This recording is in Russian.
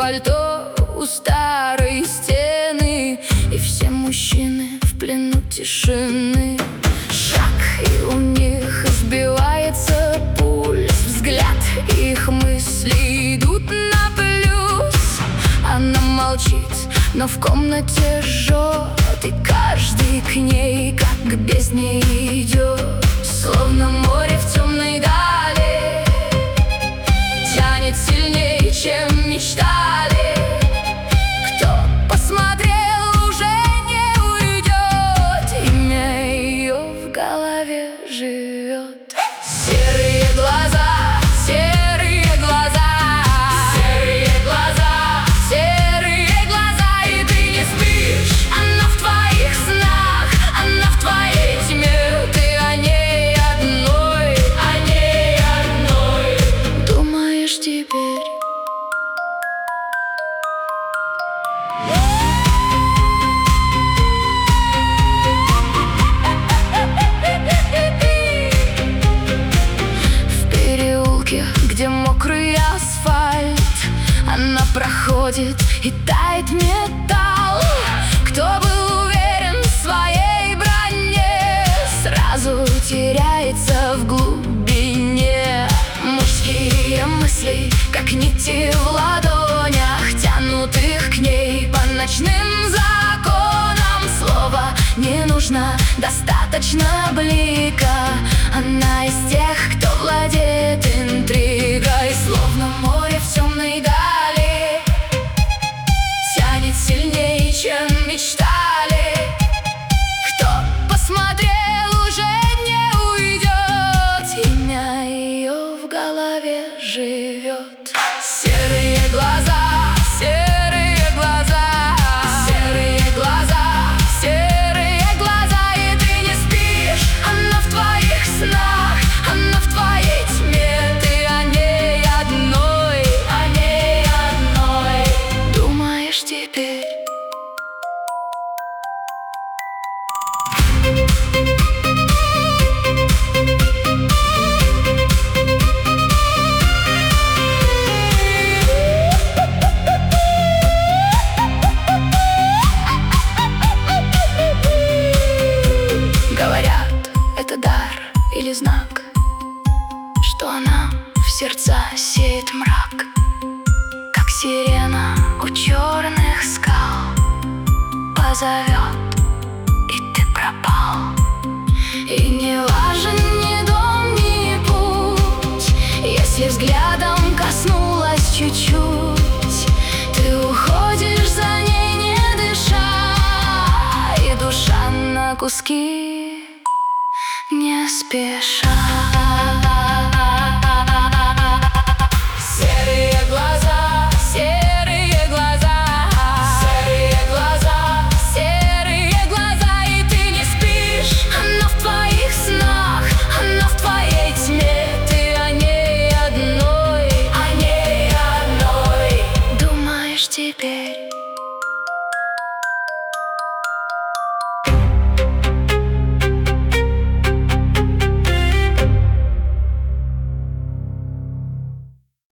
пальто у старой стены, и все мужчины в плену тишины. Шаг, и у них сбивается пульс, взгляд, их мысли идут на плюс. Она молчит, но в комнате жжет, и каждый к ней, как к бездне, идет. Словно море в темной дали, тянет сильнее, чем мечтали. Кто посмотрел, уже не уйдет, имя ее в голове живет. Серые глаза, серые глаза, серые глаза, серые глаза, и ты не спишь. Она в твоих снах, она в твоей тьме. Ты о ней одной, о ней одной думаешь теперь. Где мокрый асфальт, она проходит, и тает металл. Кто был уверен в своей броне, сразу теряется в глубине. Мужские мысли, как нити в ладонях, тянут их к ней по ночным законам. Слова не нужно, достаточно блика. Она из тех, кто владеет интригой. Словно море в темной дали, тянет сильнее, чем мечтали. Кто посмотрел, уже не уйдет, имя ее в голове живет. Серые глаза, серые глаза, серые глаза, серые глаза, и ты не спишь. Она в твоих снах, она в твоей тьме. Ты о ней одной думаешь теперь. Говорят, это дар или знак, что она в сердца сеет мрак. Как сирена у черных скал позовет, и ты пропал. И не важен ни дом, ни путь, если взглядом коснулась чуть-чуть. Ты уходишь за ней, не дыша, и душа на куски не спеша.